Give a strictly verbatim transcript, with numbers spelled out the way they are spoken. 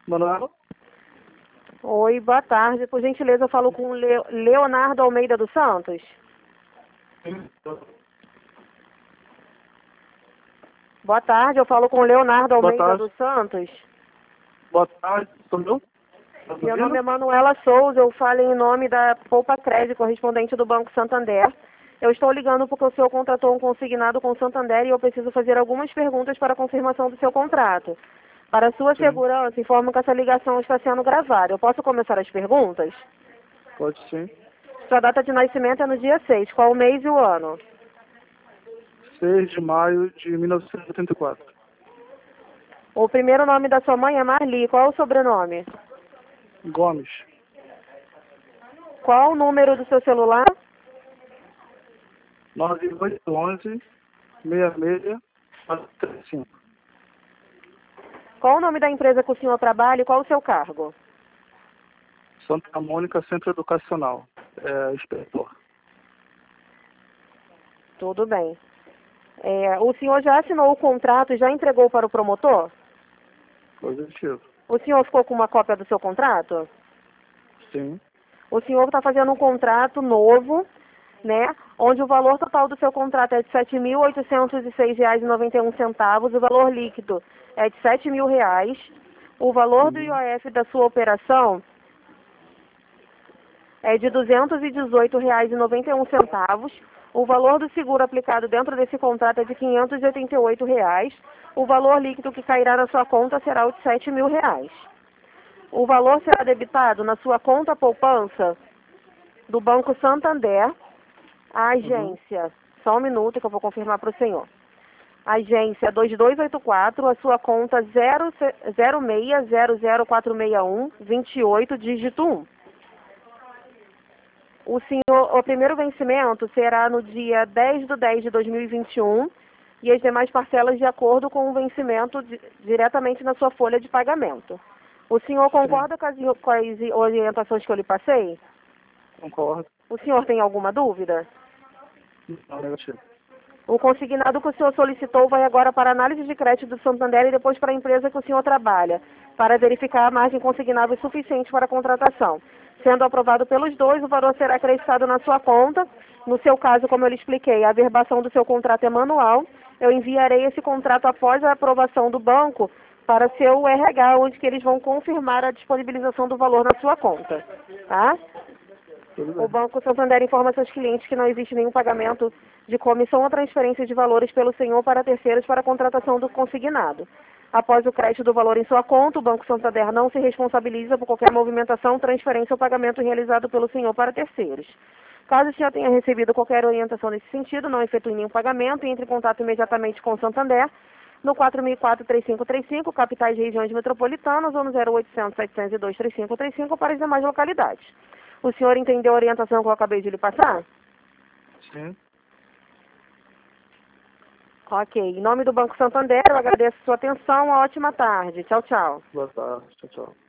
Manuela? Oi, boa tarde. Por gentileza, eu falo com Le- Leonardo Almeida dos Santos. Sim. Boa tarde, eu falo com Leonardo Boa Almeida tarde. dos Santos. Boa tarde. Sou meu? Tá me Meu ouvindo? nome é Manuela Souza, eu falo em nome da Poupa Crédito, correspondente do Banco Santander. Eu estou ligando porque o senhor contratou um consignado com o Santander e eu preciso fazer algumas perguntas para a confirmação do seu contrato. Para sua Sim. segurança, informo que essa ligação está sendo gravada. Eu posso começar as perguntas? Pode sim. Sua data de nascimento é no dia seis. Qual o mês e o ano? seis de maio de mil novecentos e oitenta e quatro. O primeiro nome da sua mãe é Marli. Qual o sobrenome? Gomes. Qual o número do seu celular? nove oito um um, seis seis quatro três cinco. Qual o nome da empresa que o senhor trabalha e qual o seu cargo? Santa Mônica Centro Educacional. É, inspetor. Tudo bem. É, o senhor já assinou o contrato e já entregou para o promotor? Positivo. O senhor ficou com uma cópia do seu contrato? Sim. O senhor está fazendo um contrato novo, né? Onde o valor total do seu contrato é de sete mil oitocentos e seis reais e noventa e um centavos, o valor líquido é de sete mil reais, o valor do Uhum. I O F da sua operação é de duzentos e dezoito reais e noventa e um centavos. O valor do seguro aplicado dentro desse contrato é de quinhentos e oitenta e oito reais. O valor líquido que cairá na sua conta será o de sete mil reais. O valor será debitado na sua conta poupança do Banco Santander, a Uhum. agência, só um minuto que eu vou confirmar para o senhor. Agência dois dois oito quatro, a sua conta zero seis zero zero quatro seis um, dois oito, dígito um. O senhor, o primeiro vencimento será no dia dez de dez de dois mil e vinte e um e as demais parcelas de acordo com o vencimento di- diretamente na sua folha de pagamento. O senhor concorda com as, com as orientações que eu lhe passei? Concordo. O senhor tem alguma dúvida? Não, negativo. O consignado que o senhor solicitou vai agora para a análise de crédito do Santander e depois para a empresa que o senhor trabalha, para verificar a margem consignável suficiente para a contratação. Sendo aprovado pelos dois, o valor será acreditado na sua conta. No seu caso, como eu lhe expliquei, a averbação do seu contrato é manual. Eu enviarei esse contrato após a aprovação do banco para seu R H, onde que eles vão confirmar a disponibilização do valor na sua conta. Tá? Tudo O bem. Banco Santander informa seus clientes que não existe nenhum pagamento de comissão ou transferência de valores pelo senhor para terceiros para a contratação do consignado. Após o crédito do valor em sua conta, o Banco Santander não se responsabiliza por qualquer movimentação, transferência ou pagamento realizado pelo senhor para terceiros. Caso o senhor tenha recebido qualquer orientação nesse sentido, não efetue nenhum pagamento e entre em contato imediatamente com o Santander no quatro mil e quatro, três cinco três cinco, capitais e regiões metropolitanas, ou no zero oitocentos, setecentos e dois, três cinco três cinco para as demais localidades. O senhor entendeu a orientação que eu acabei de lhe passar? Sim. Ok. Em nome do Banco Santander, eu agradeço a sua atenção. Uma ótima tarde. Tchau, tchau. Boa tarde. Tchau, tchau.